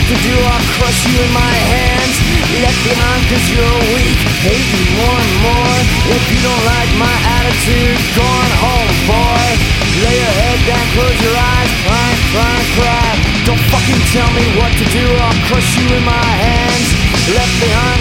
what to do, I'll crush you in my hands. Left behind cause you're weak, hate me more and more. If you don't like my attitude, go on home, boy. Lay your head down, close your eyes, cry, cry, cry. Don't fucking tell me what to do, I'll crush you in my hands. Left behind